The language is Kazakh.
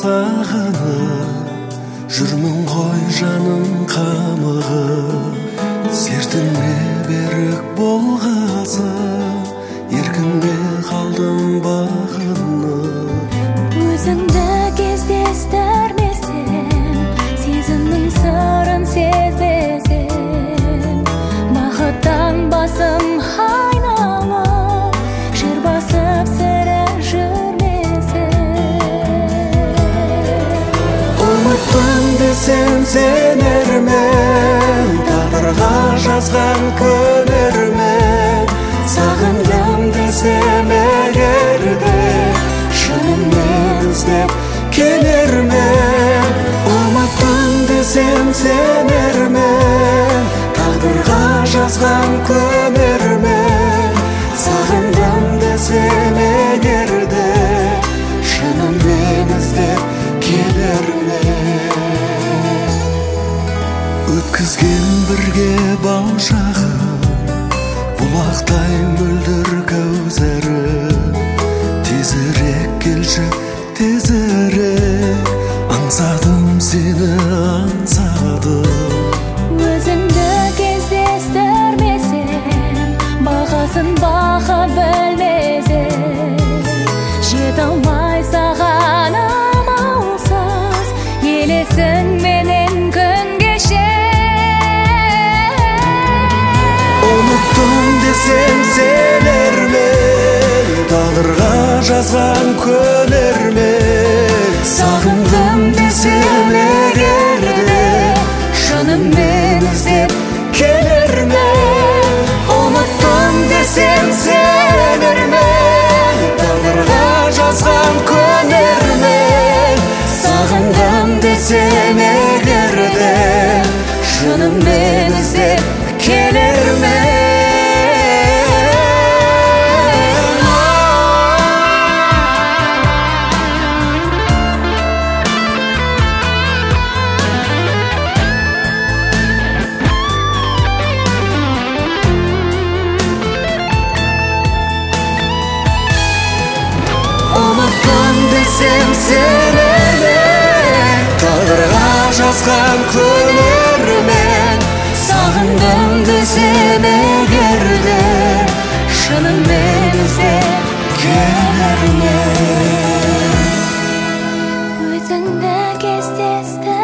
сағынып жүрмін ғой жаным қамығып, сертіме берік болғазып, еркіңе қалдым бағынып. Өзіңді кездестірмесем, сезімнің сырын сезбесем, бақыттан басым айналып, жер басып сірә жүрмесем. Ұмыттым десем сенермен, тағдырға жазған көнермен. Сағындым десем егерде, шынымен іздеп келермен. Ұмыттым десем сенермен, тағдырға жазған көнермен. Сағындым десем егерде, шынымен іздеп келермен. Өткізген бірге бал шағым, бұлақтай мөлдір көздері. Тезірек келші, тезірек, аңсадым сені, аңсадым. Өзіңді кездестірмесем, бағасын бақы білмесем, жете алмай саған амалсыз, елесің менен күн кеше. Ұмыттым десем сенермен, тағдырға жазған көнермен. Сағындым десем егерде, шынымен іздеп келермен. Ұмыттым десем сенермен, тағдырға жазған көнермен. Сағындым десем егерде, шынымен іздеп келермен. Ұмыттым десем сенермен, тағдырға жазған көнермен. Сағындым десем егерде, шынымен іздеп келермен. Өзіңді кездестірмесем,